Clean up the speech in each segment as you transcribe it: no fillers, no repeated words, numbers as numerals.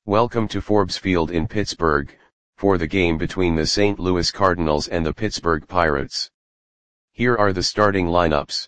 Welcome to Forbes Field in Pittsburgh, for the game between the St. Louis Cardinals and the Pittsburgh Pirates. Here are the starting lineups.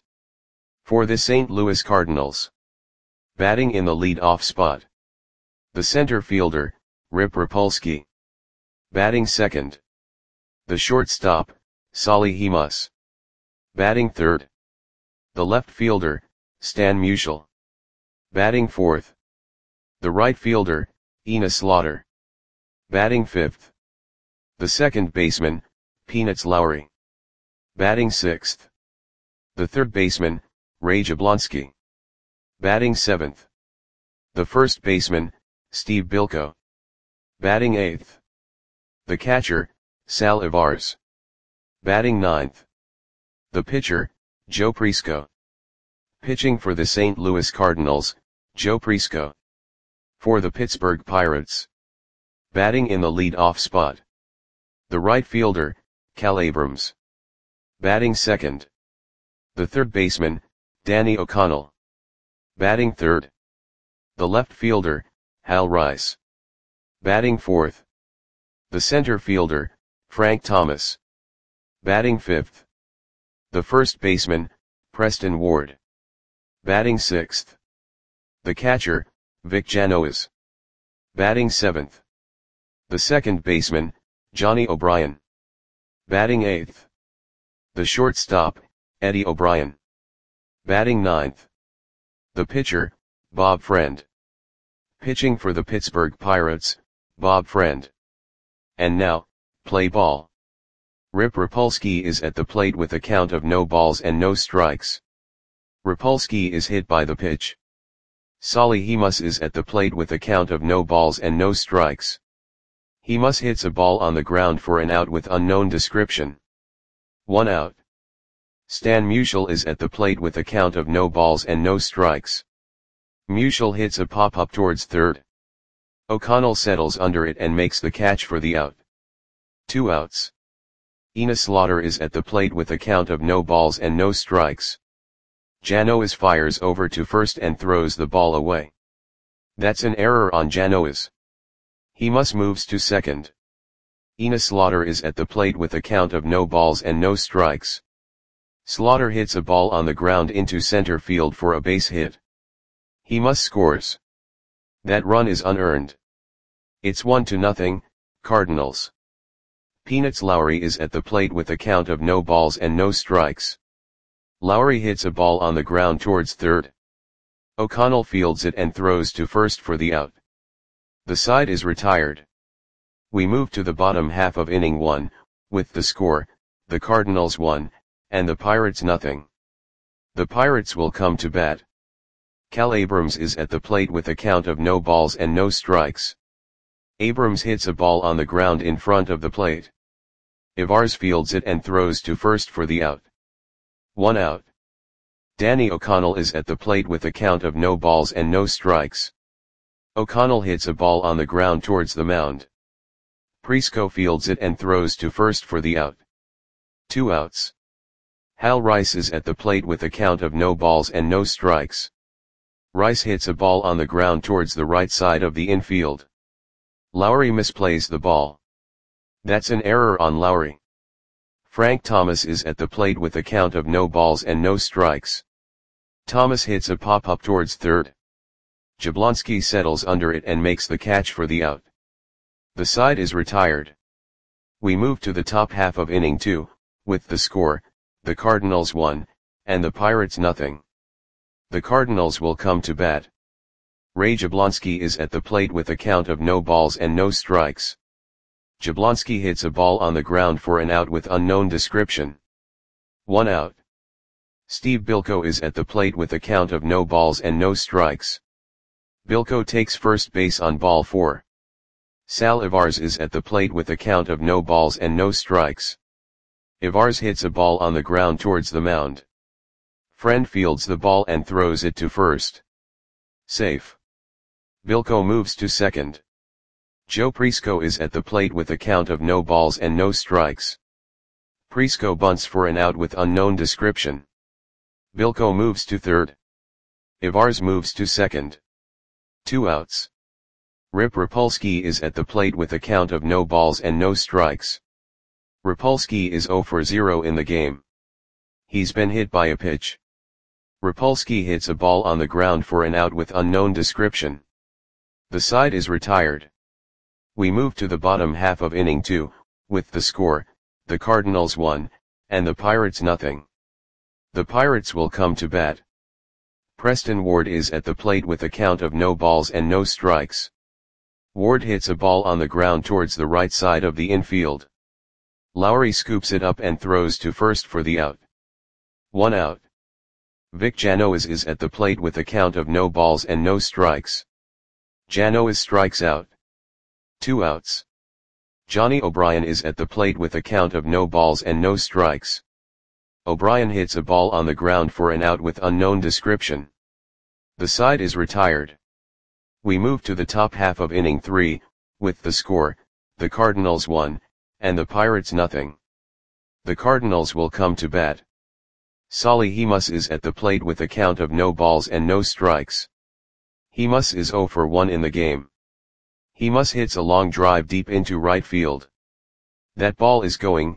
For the St. Louis Cardinals. Batting in the lead-off spot. The center fielder, Rip Rapolsky. Batting second. The shortstop, Solly Hemus. Batting third. The left fielder, Stan Musial. Batting fourth. The right fielder, Enos Slaughter. Batting fifth. The second baseman, Peanuts Lowry. Batting sixth. The third baseman, Ray Jablonski. Batting seventh. The first baseman, Steve Bilko. Batting eighth. The catcher, Sal Ivars. Batting ninth. The pitcher, Joe Prisco. Pitching for the St. Louis Cardinals, Joe Prisco. For the Pittsburgh Pirates. Batting in the lead-off spot. The right fielder, Cal Abrams. Batting second. The third baseman, Danny O'Connell. Batting third. The left fielder, Hal Rice. Batting fourth. The center fielder, Frank Thomas. Batting fifth. The first baseman, Preston Ward. Batting sixth. The catcher, Vic Janois. Batting seventh. The second baseman, Johnny O'Brien. Batting eighth. The shortstop, Eddie O'Brien. Batting ninth. The pitcher, Bob Friend. Pitching for the Pittsburgh Pirates, Bob Friend. And now, play ball. Rip Rapolsky is at the plate with a count of no balls and no strikes. Rapolsky is hit by the pitch. Solly Hemus is at the plate with a count of no balls and no strikes. Hemus hits a ball on the ground for an out with unknown description. 1 out. Stan Musial is at the plate with a count of no balls and no strikes. Musial hits a pop-up towards third. O'Connell settles under it and makes the catch for the out. 2 outs. Enos Slaughter is at the plate with a count of no balls and no strikes. Janois fires over to first and throws the ball away. That's an error on Janois. Hemus moves to second. Enos Slaughter is at the plate with a count of no balls and no strikes. Slaughter hits a ball on the ground into center field for a base hit. Hemus scores. That run is unearned. It's 1-0, Cardinals. Peanuts Lowry is at the plate with a count of no balls and no strikes. Lowry hits a ball on the ground towards third. O'Connell fields it and throws to first for the out. The side is retired. We move to the bottom half of inning 1, with the score, the Cardinals 1, and the Pirates 0. The Pirates will come to bat. Cal Abrams is at the plate with a count of no balls and no strikes. Abrams hits a ball on the ground in front of the plate. Ivars fields it and throws to first for the out. 1 out. Danny O'Connell is at the plate with a count of no balls and no strikes. O'Connell hits a ball on the ground towards the mound. Prisco fields it and throws to first for the out. 2 outs. Hal Rice is at the plate with a count of no balls and no strikes. Rice hits a ball on the ground towards the right side of the infield. Lowry misplays the ball. That's an error on Lowry. Frank Thomas is at the plate with a count of no balls and no strikes. Thomas hits a pop-up towards third. Jablonski settles under it and makes the catch for the out. The side is retired. We move to the top half of inning 2, with the score, the Cardinals 1, and the Pirates 0. The Cardinals will come to bat. Ray Jablonski is at the plate with a count of no balls and no strikes. Jablonski hits a ball on the ground for an out with unknown description. 1 out. Steve Bilko is at the plate with a count of no balls and no strikes. Bilko takes first base on ball 4. Sal Ivars is at the plate with a count of no balls and no strikes. Ivars hits a ball on the ground towards the mound. Friend fields the ball and throws it to first. Safe. Bilko moves to second. Joe Prisco is at the plate with a count of no balls and no strikes. Prisco bunts for an out with unknown description. Bilko moves to third. Ivars moves to second. 2 outs. Rip Rapolsky is at the plate with a count of no balls and no strikes. Rapolsky is 0 for 0 in the game. He's been hit by a pitch. Rapolsky hits a ball on the ground for an out with unknown description. The side is retired. We move to the bottom half of inning 2, with the score, the Cardinals 1, and the Pirates nothing. The Pirates will come to bat. Preston Ward is at the plate with a count of no balls and no strikes. Ward hits a ball on the ground towards the right side of the infield. Lowry scoops it up and throws to first for the out. 1 out. Vic Janois is at the plate with a count of no balls and no strikes. Janois strikes out. 2 outs. Johnny O'Brien is at the plate with a count of no balls and no strikes. O'Brien hits a ball on the ground for an out with unknown description. The side is retired. We move to the top half of inning 3, with the score, the Cardinals 1, and the Pirates nothing. The Cardinals will come to bat. Solly Hemus is at the plate with a count of no balls and no strikes. Hemus is 0 for 1 in the game. Hemus hits a long drive deep into right field. That ball is gone.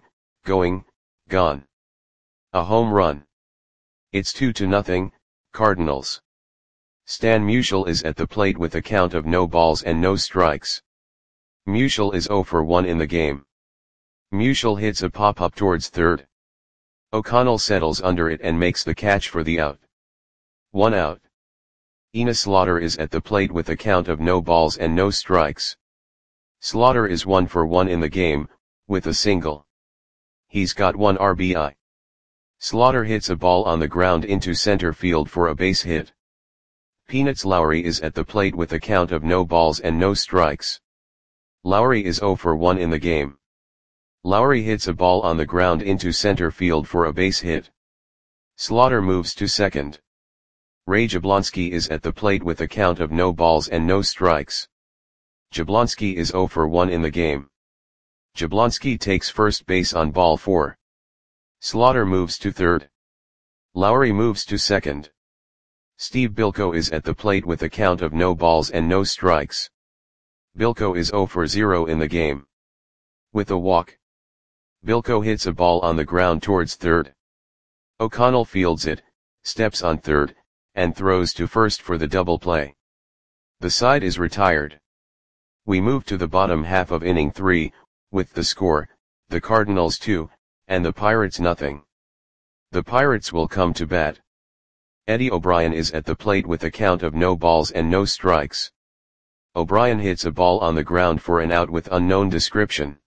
A home run. It's 2-0, Cardinals. Stan Musial is at the plate with a count of no balls and no strikes. Musial is 0 for 1 in the game. Musial hits a pop-up towards third. O'Connell settles under it and makes the catch for the out. 1 out. Enos Slaughter is at the plate with a count of no balls and no strikes. Slaughter is 1 for 1 in the game, with a single. He's got 1 RBI. Slaughter hits a ball on the ground into center field for a base hit. Peanuts Lowry is at the plate with a count of no balls and no strikes. Lowry is 0 for 1 in the game. Lowry hits a ball on the ground into center field for a base hit. Slaughter moves to second. Ray Jablonski is at the plate with a count of no balls and no strikes. Jablonski is 0 for 1 in the game. Jablonski takes first base on ball 4. Slaughter moves to third. Lowry moves to second. Steve Bilko is at the plate with a count of no balls and no strikes. Bilko is 0 for 0 in the game. With a walk. Bilko hits a ball on the ground towards third. O'Connell fields it, steps on third, and throws to first for the double play. The side is retired. We move to the bottom half of inning 3, with the score, the Cardinals 2, and the Pirates nothing. The Pirates will come to bat. Eddie O'Brien is at the plate with a count of no balls and no strikes. O'Brien hits a ball on the ground for an out with unknown description.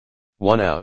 1 out.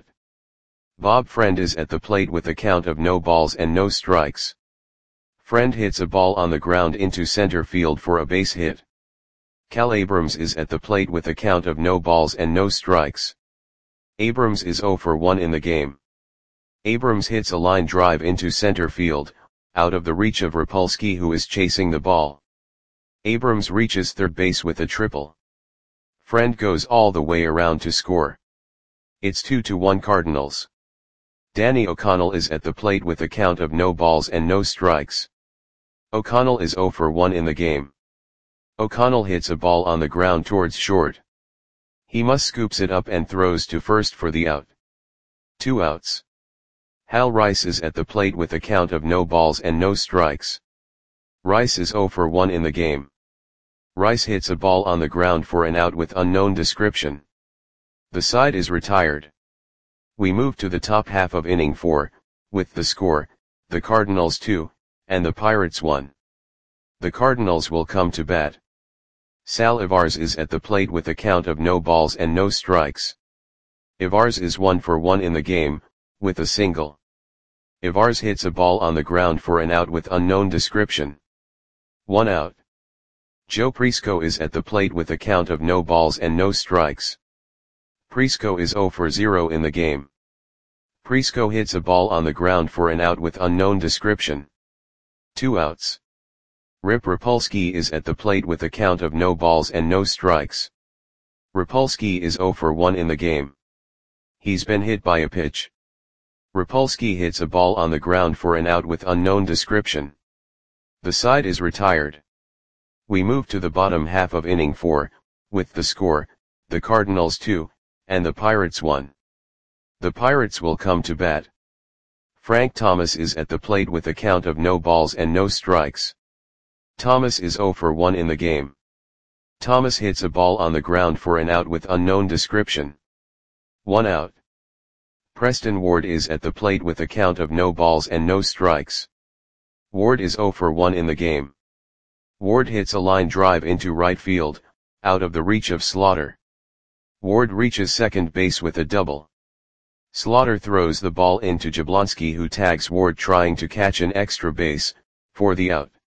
Bob Friend is at the plate with a count of no balls and no strikes. Friend hits a ball on the ground into center field for a base hit. Cal Abrams is at the plate with a count of no balls and no strikes. Abrams is 0 for 1 in the game. Abrams hits a line drive into center field, out of the reach of Rapolsky, who is chasing the ball. Abrams reaches third base with a triple. Friend goes all the way around to score. It's 2-1 Cardinals. Danny O'Connell is at the plate with a count of no balls and no strikes. O'Connell is 0 for 1 in the game. O'Connell hits a ball on the ground towards short. Hemus scoops it up and throws to first for the out. 2 outs. Hal Rice is at the plate with a count of no balls and no strikes. Rice is 0 for 1 in the game. Rice hits a ball on the ground for an out with unknown description. The side is retired. We move to the top half of inning 4, with the score, the Cardinals 2, and the Pirates 1. The Cardinals will come to bat. Sal Ivars is at the plate with a count of no balls and no strikes. Ivars is 1 for 1 in the game, with a single. Ivars hits a ball on the ground for an out with unknown description. 1 out. Joe Prisco is at the plate with a count of no balls and no strikes. Prisco is 0 for 0 in the game. Prisco hits a ball on the ground for an out with unknown description. 2 outs. Rip Rapolsky is at the plate with a count of no balls and no strikes. Rapolsky is 0 for 1 in the game. He's been hit by a pitch. Rapolsky hits a ball on the ground for an out with unknown description. The side is retired. We move to the bottom half of inning 4, with the score, the Cardinals 2, and the Pirates 1. The Pirates will come to bat. Frank Thomas is at the plate with a count of no balls and no strikes. Thomas is 0 for 1 in the game. Thomas hits a ball on the ground for an out with unknown description. 1 out. Preston Ward is at the plate with a count of no balls and no strikes. Ward is 0 for 1 in the game. Ward hits a line drive into right field, out of the reach of Slaughter. Ward reaches second base with a double. Slaughter throws the ball into Jablonski, who tags Ward trying to catch an extra base, for the out.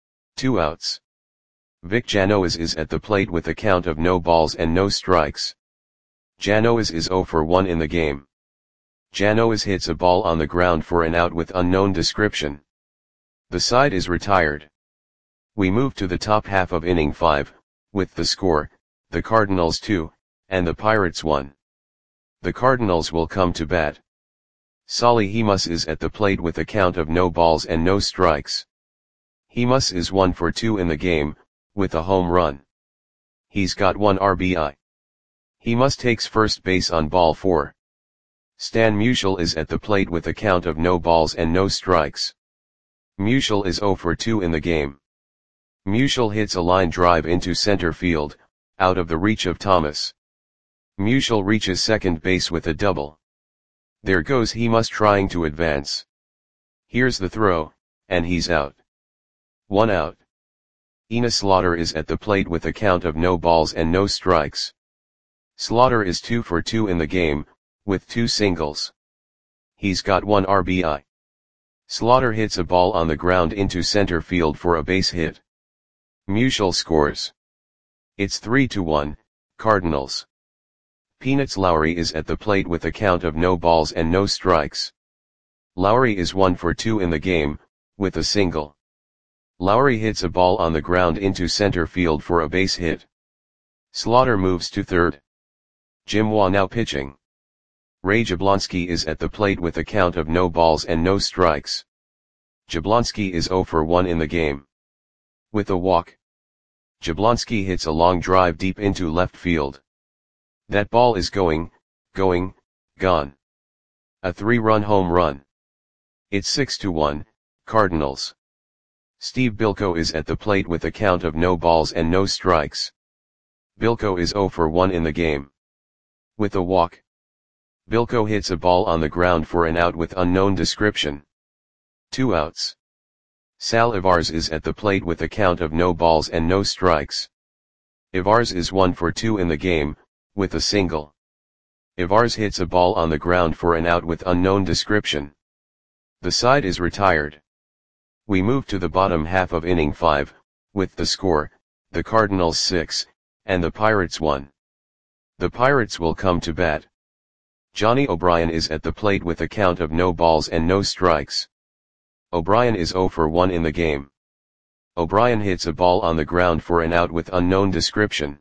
2 outs. Vic Janois is at the plate with a count of no balls and no strikes. Janois is 0 for 1 in the game. Janois hits a ball on the ground for an out with unknown description. The side is retired. We move to the top half of inning 5, with the score, the Cardinals 2, and the Pirates 1. The Cardinals will come to bat. Solly Hemus is at the plate with a count of no balls and no strikes. Hemus is 1 for 2 in the game, with a home run. He's got 1 RBI. Hemus takes first base on ball 4. Stan Musial is at the plate with a count of no balls and no strikes. Musial is 0 for 2 in the game. Musial hits a line drive into center field, out of the reach of Thomas. Musial reaches second base with a double. There goes Hemus trying to advance. Here's the throw, and he's out. 1 out. Enos Slaughter is at the plate with a count of no balls and no strikes. Slaughter is 2 for 2 in the game, with 2 singles. He's got 1 RBI. Slaughter hits a ball on the ground into center field for a base hit. Musial scores. It's 3-1, Cardinals. Peanuts Lowry is at the plate with a count of no balls and no strikes. Lowry is 1 for 2 in the game, with a single. Lowry hits a ball on the ground into center field for a base hit. Slaughter moves to third. Jim Waugh now pitching. Ray Jablonski is at the plate with a count of no balls and no strikes. Jablonski is 0 for 1 in the game. With a walk, Jablonski hits a long drive deep into left field. That ball is gone. A 3-run home run. It's 6-1, Cardinals. Steve Bilko is at the plate with a count of no balls and no strikes. Bilko is 0 for 1 in the game. With a walk, Bilko hits a ball on the ground for an out with unknown description. 2 outs. Sal Ivars is at the plate with a count of no balls and no strikes. Ivars is 1 for 2 in the game, with a single. Ivars hits a ball on the ground for an out with unknown description. The side is retired. We move to the bottom half of inning 5, with the score, the Cardinals 6, and the Pirates 1. The Pirates will come to bat. Johnny O'Brien is at the plate with a count of no balls and no strikes. O'Brien is 0 for 1 in the game. O'Brien hits a ball on the ground for an out with unknown description.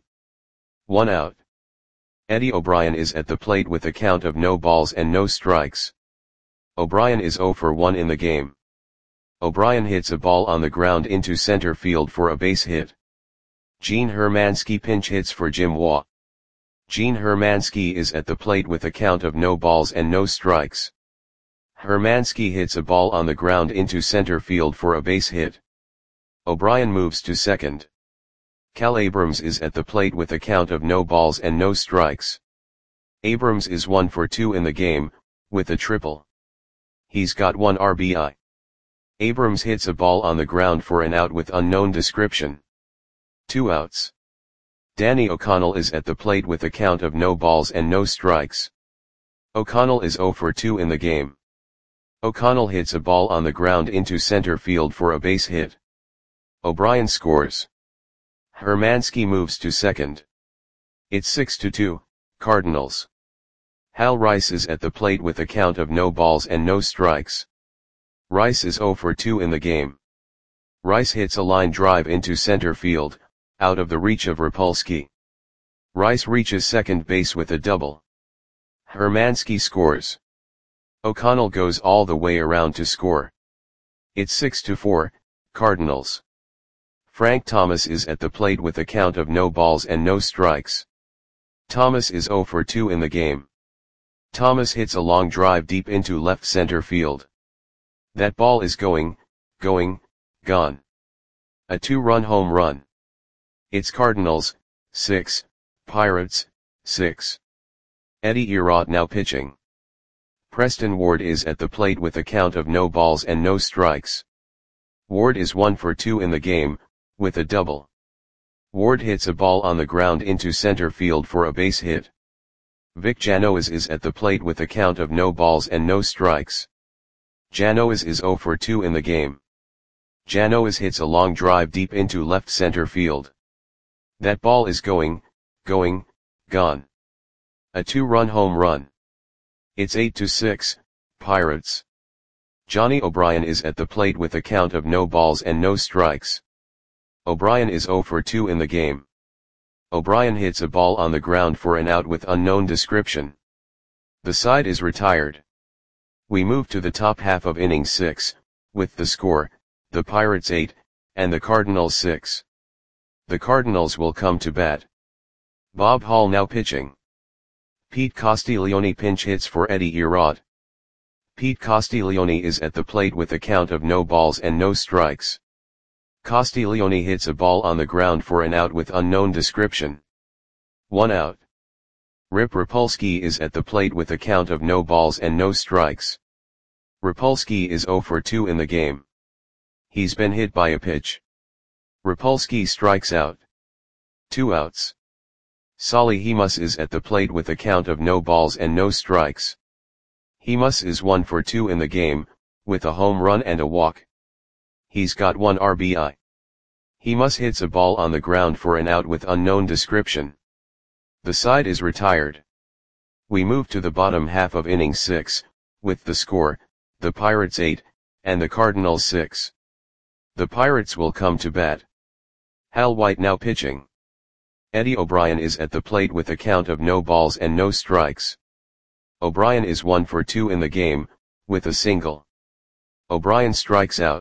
1 out. Eddie O'Brien is at the plate with a count of no balls and no strikes. O'Brien is 0 for 1 in the game. O'Brien hits a ball on the ground into center field for a base hit. Gene Hermansky pinch hits for Jim Waugh. Gene Hermansky is at the plate with a count of no balls and no strikes. Hermansky hits a ball on the ground into center field for a base hit. O'Brien moves to second. Cal Abrams is at the plate with a count of no balls and no strikes. Abrams is 1 for 2 in the game, with a triple. He's got 1 RBI. Abrams hits a ball on the ground for an out with unknown description. 2 outs. Danny O'Connell is at the plate with a count of no balls and no strikes. O'Connell is 0 for 2 in the game. O'Connell hits a ball on the ground into center field for a base hit. O'Brien scores. Hermansky moves to second. It's 6-2, Cardinals. Hal Rice is at the plate with a count of no balls and no strikes. Rice is 0 for 2 in the game. Rice hits a line drive into center field, out of the reach of Rapolsky. Rice reaches second base with a double. Hermansky scores. O'Connell goes all the way around to score. It's 6-4, Cardinals. Frank Thomas is at the plate with a count of no balls and no strikes. Thomas is 0 for 2 in the game. Thomas hits a long drive deep into left center field. That ball is going, gone. A 2-run home run. It's Cardinals, 6, Pirates, 6. Eddie Erod now pitching. Preston Ward is at the plate with a count of no balls and no strikes. Ward is 1 for 2 in the game, with a double. Ward hits a ball on the ground into center field for a base hit. Vic Janois is at the plate with a count of no balls and no strikes. Janois is 0 for 2 in the game. Janois hits a long drive deep into left center field. That ball is going, gone. A 2-run home run. It's 8-6, Pirates. Johnny O'Brien is at the plate with a count of no balls and no strikes. O'Brien is 0 for 2 in the game. O'Brien hits a ball on the ground for an out with unknown description. The side is retired. We move to the top half of inning 6, with the score, the Pirates 8, and the Cardinals 6. The Cardinals will come to bat. Bob Hall now pitching. Pete Castiglione pinch hits for Eddie Erod. Pete Castiglione is at the plate with a count of no balls and no strikes. Castiglione hits a ball on the ground for an out with unknown description. 1 out. Rip Rapolsky is at the plate with a count of no balls and no strikes. Rapolsky is 0 for 2 in the game. He's been hit by a pitch. Rapolsky strikes out. 2 outs. Solly Hemus is at the plate with a count of no balls and no strikes. Hemus is 1 for 2 in the game, with a home run and a walk. He's got 1 RBI. Hemus hits a ball on the ground for an out with unknown description. The side is retired. We move to the bottom half of inning 6, with the score, the Pirates 8, and the Cardinals 6. The Pirates will come to bat. Hal White now pitching. Eddie O'Brien is at the plate with a count of no balls and no strikes. O'Brien is 1 for 2 in the game, with a single. O'Brien strikes out.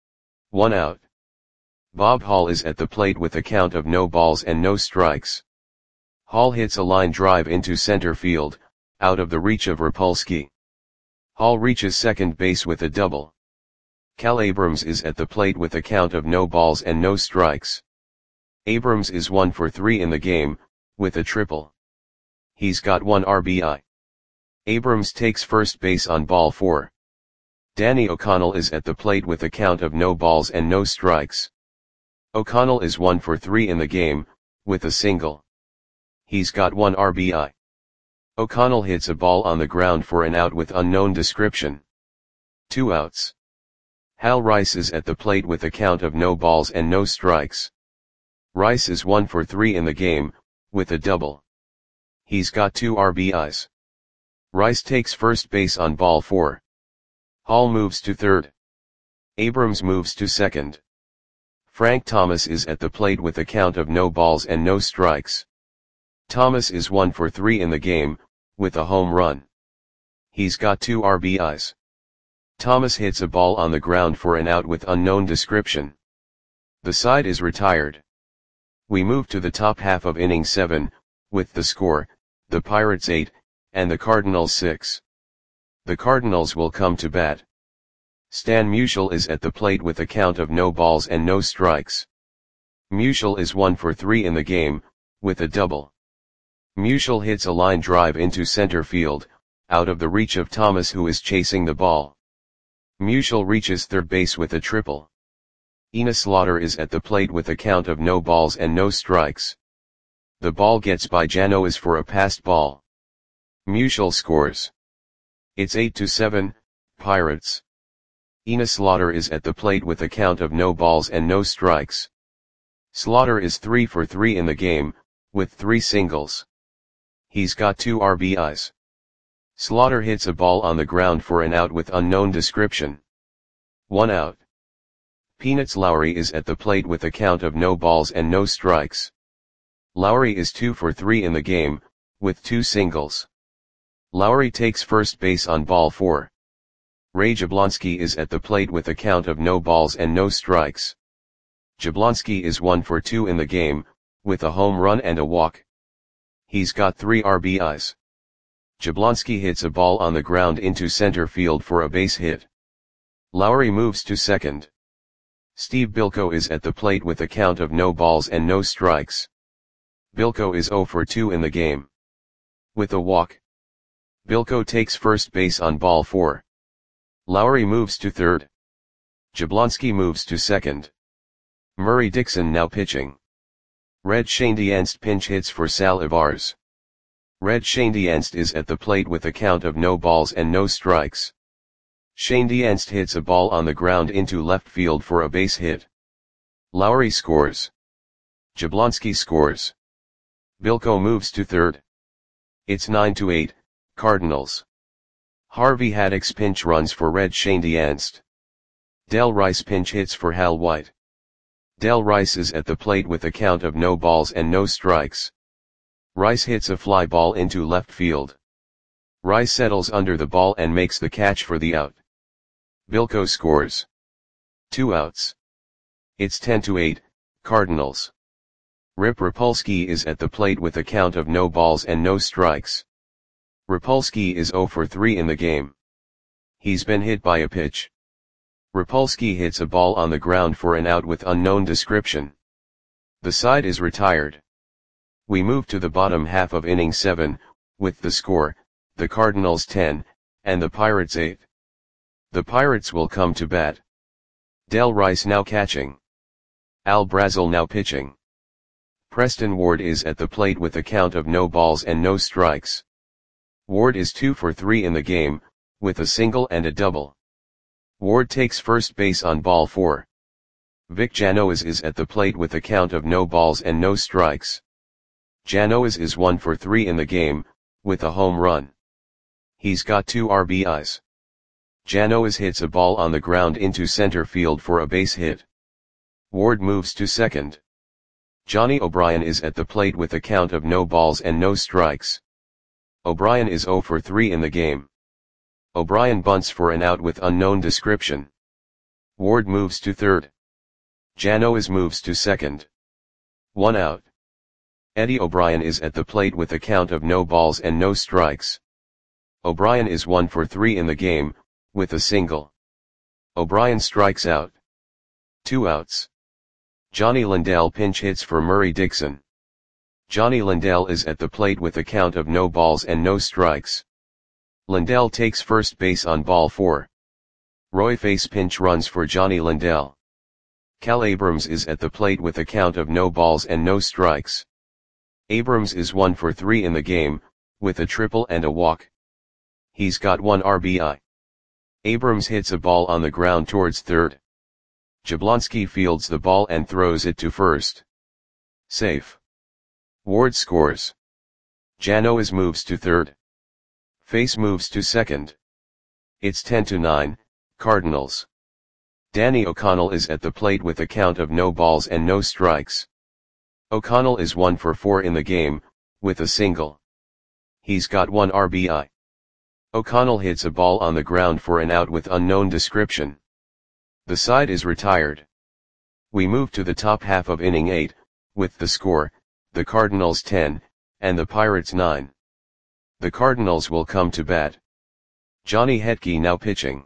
1 out. Bob Hall is at the plate with a count of no balls and no strikes. Hall hits a line drive into center field, out of the reach of Rapolsky. Hall reaches second base with a double. Cal Abrams is at the plate with a count of no balls and no strikes. Abrams is 1 for 3 in the game, with a triple. He's got 1 RBI. Abrams takes first base on ball 4. Danny O'Connell is at the plate with a count of no balls and no strikes. O'Connell is 1 for 3 in the game, with a single. He's got 1 RBI. O'Connell hits a ball on the ground for an out with unknown description. 2 outs. Hal Rice is at the plate with a count of no balls and no strikes. Rice is 1 for 3 in the game, with a double. He's got 2 RBIs. Rice takes first base on ball 4. Hall moves to third. Abrams moves to second. Frank Thomas is at the plate with a count of no balls and no strikes. Thomas is 1 for 3 in the game, with a home run. He's got 2 RBIs. Thomas hits a ball on the ground for an out with unknown description. The side is retired. We move to the top half of inning 7, with the score, the Pirates 8, and the Cardinals 6. The Cardinals will come to bat. Stan Musial is at the plate with a count of no balls and no strikes. Musial is 1 for 3 in the game, with a double. Musial hits a line drive into center field, out of the reach of Thomas who is chasing the ball. Musial reaches third base with a triple. Ina Slaughter is at the plate with a count of no balls and no strikes. The ball gets by Janois for a passed ball. Musial scores. It's 8-7, Pirates. Ina Slaughter is at the plate with a count of no balls and no strikes. Slaughter is 3 for 3 in the game, with 3 singles. He's got 2 RBIs. Slaughter hits a ball on the ground for an out with unknown description. 1 out. Peanuts Lowry is at the plate with a count of no balls and no strikes. Lowry is 2 for 3 in the game, with 2 singles. Lowry takes first base on ball 4. Ray Jablonski is at the plate with a count of no balls and no strikes. Jablonski is 1 for 2 in the game, with a home run and a walk. He's got 3 RBIs. Jablonski hits a ball on the ground into center field for a base hit. Lowry moves to second. Steve Bilko is at the plate with a count of no balls and no strikes. Bilko is 0 for 2 in the game. With a walk. Bilko takes first base on ball 4. Lowry moves to third. Jablonski moves to second. Murray Dixon now pitching. Red Schoendienst pinch hits for Sal Ibarz. Red Schoendienst is at the plate with a count of no balls and no strikes. Schoendienst hits a ball on the ground into left field for a base hit. Lowry scores. Jablonski scores. Bilko moves to third. It's 9-8, Cardinals. Harvey Haddix pinch runs for Red Schoendienst. Del Rice pinch hits for Hal White. Del Rice is at the plate with a count of no balls and no strikes. Rice hits a fly ball into left field. Rice settles under the ball and makes the catch for the out. Bilko scores. 2 outs. It's 10-8, Cardinals. Rip Rapolsky is at the plate with a count of no balls and no strikes. Rapolsky is 0 for 3 in the game. He's been hit by a pitch. Rapolsky hits a ball on the ground for an out with unknown description. The side is retired. We move to the bottom half of inning 7, with the score, the Cardinals 10, and the Pirates 8. The Pirates will come to bat. Del Rice now catching. Al Brazel now pitching. Preston Ward is at the plate with a count of no balls and no strikes. Ward is 2 for 3 in the game, with a single and a double. Ward takes first base on ball 4. Vic Janois is at the plate with a count of no balls and no strikes. Janois is 1 for 3 in the game, with a home run. He's got 2 RBIs. Janois hits a ball on the ground into center field for a base hit. Ward moves to second. Johnny O'Brien is at the plate with a count of no balls and no strikes. O'Brien is 0 for 3 in the game. O'Brien bunts for an out with unknown description. Ward moves to third. Janois moves to second. 1 out. Eddie O'Brien is at the plate with a count of no balls and no strikes. O'Brien is 1 for 3 in the game, with a single. O'Brien strikes out. 2 outs. Johnny Lindell pinch hits for Murray Dixon. Johnny Lindell is at the plate with a count of no balls and no strikes. Lindell takes first base on ball 4. Roy Face pinch runs for Johnny Lindell. Cal Abrams is at the plate with a count of no balls and no strikes. Abrams is 1 for 3 in the game, with a triple and a walk. He's got 1 RBI. Abrams hits a ball on the ground towards third. Jablonski fields the ball and throws it to first. Safe. Ward scores. Janois moves to third. Face moves to second. It's 10-9, Cardinals. Danny O'Connell is at the plate with a count of no balls and no strikes. O'Connell is 1 for 4 in the game, with a single. He's got 1 RBI. O'Connell hits a ball on the ground for an out with unknown description. The side is retired. We move to the top half of inning 8, with the score, the Cardinals 10, and the Pirates 9. The Cardinals will come to bat. Johnny Hetke now pitching.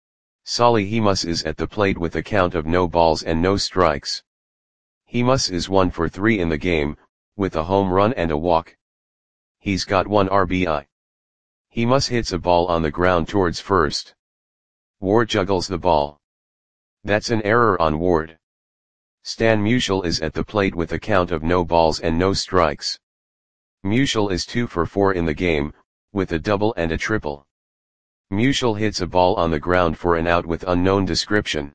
Solly Hemus is at the plate with a count of no balls and no strikes. Hemus is 1 for 3 in the game, with a home run and a walk. He's got 1 RBI. Hemus hits a ball on the ground towards first. Ward juggles the ball. That's an error on Ward. Stan Musial is at the plate with a count of no balls and no strikes. Musial is 2 for 4 in the game, with a double and a triple. Musial hits a ball on the ground for an out with unknown description.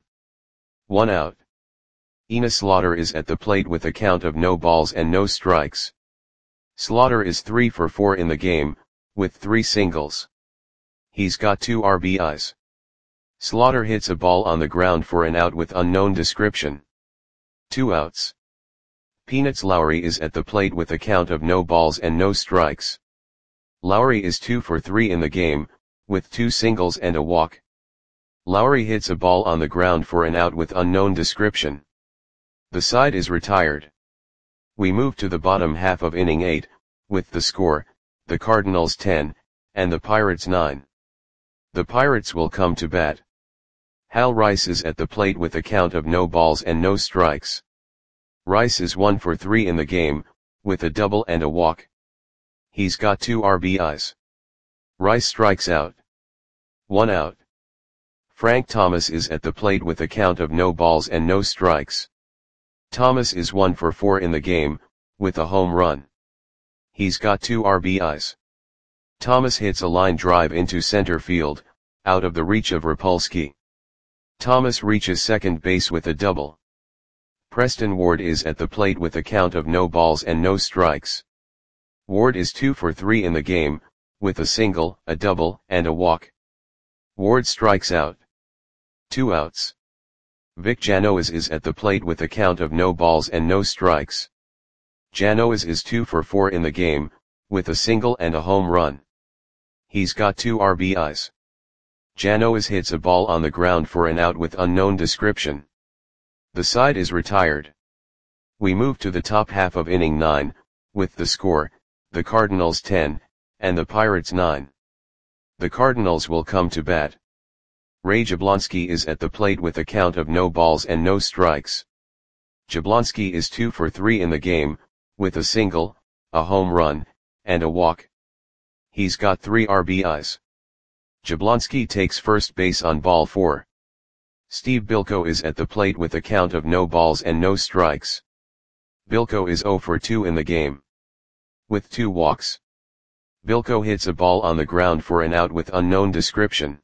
1 out. Enos Slaughter is at the plate with a count of no balls and no strikes. Slaughter is 3 for 4 in the game, with 3 singles. He's got 2 RBIs. Slaughter hits a ball on the ground for an out with unknown description. 2 outs. Peanuts Lowry is at the plate with a count of no balls and no strikes. Lowry is 2 for 3 in the game, with 2 singles and a walk. Lowry hits a ball on the ground for an out with unknown description. The side is retired. We move to the bottom half of inning 8, with the score, the Cardinals 10, and the Pirates 9. The Pirates will come to bat. Hal Rice is at the plate with a count of no balls and no strikes. Rice is 1 for 3 in the game, with a double and a walk. He's got 2 RBIs. Rice strikes out. 1 out. Frank Thomas is at the plate with a count of no balls and no strikes. Thomas is 1 for 4 in the game, with a home run. He's got 2 RBIs. Thomas hits a line drive into center field, out of the reach of Rapolsky. Thomas reaches second base with a double. Preston Ward is at the plate with a count of no balls and no strikes. Ward is 2 for 3 in the game, with a single, a double, and a walk. Ward strikes out. 2 outs. Vic Janois is at the plate with a count of no balls and no strikes. Janois is 2 for 4 in the game, with a single and a home run. He's got 2 RBIs. Janois hits a ball on the ground for an out with unknown description. The side is retired. We move to the top half of inning 9, with the score, the Cardinals 10, and the Pirates 9. The Cardinals will come to bat. Ray Jablonski is at the plate with a count of no balls and no strikes. Jablonski is 2 for 3 in the game, with a single, a home run, and a walk. He's got 3 RBIs. Jablonski takes first base on ball 4. Steve Bilko is at the plate with a count of no balls and no strikes. Bilko is 0 for 2 in the game, with 2 walks. Bilko hits a ball on the ground for an out with unknown description.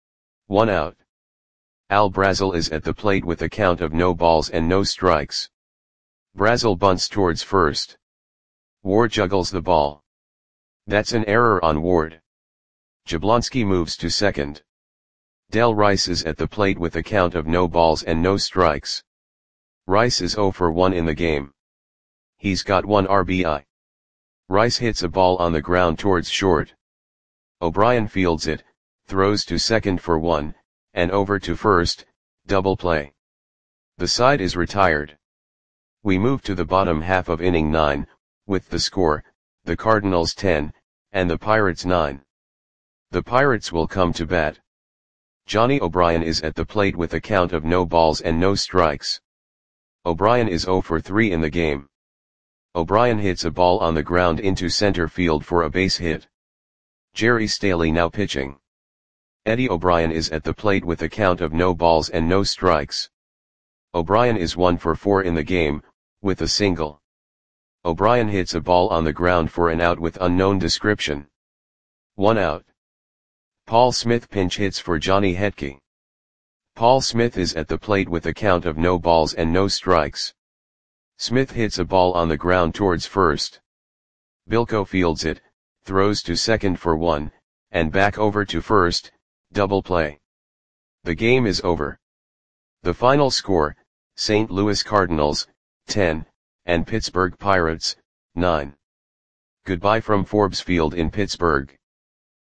1 out. Al Brazel is at the plate with a count of no balls and no strikes. Brazel bunts towards first. Ward juggles the ball. That's an error on Ward. Jablonski moves to second. Del Rice is at the plate with a count of no balls and no strikes. Rice is 0 for 1 in the game. He's got 1 RBI. Rice hits a ball on the ground towards short. O'Brien fields it, throws to second for 1, and over to first, double play. The side is retired. We move to the bottom half of inning 9, with the score, the Cardinals 10, and the Pirates 9. The Pirates will come to bat. Johnny O'Brien is at the plate with a count of no balls and no strikes. O'Brien is 0 for 3 in the game. O'Brien hits a ball on the ground into center field for a base hit. Jerry Staley now pitching. Eddie O'Brien is at the plate with a count of no balls and no strikes. O'Brien is 1 for 4 in the game, with a single. O'Brien hits a ball on the ground for an out with unknown description. 1 out. Paul Smith pinch hits for Johnny Hetke. Paul Smith is at the plate with a count of no balls and no strikes. Smith hits a ball on the ground towards first. Bilko fields it, throws to second for 1, and back over to first, double play. The game is over. The final score, St. Louis Cardinals, 10, and Pittsburgh Pirates, 9. Goodbye from Forbes Field in Pittsburgh.